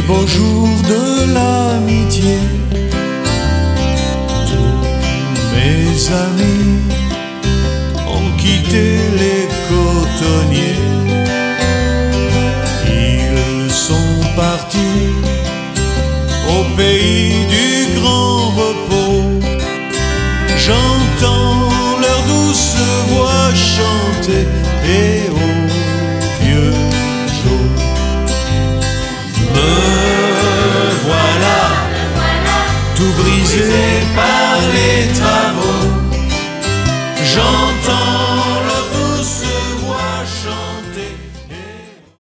beaux jours de l'amitié. Tous mes amis ont quitté les cotonniers. Ils sont partis au pays du grand repos. J'entends leur douce voix chanter et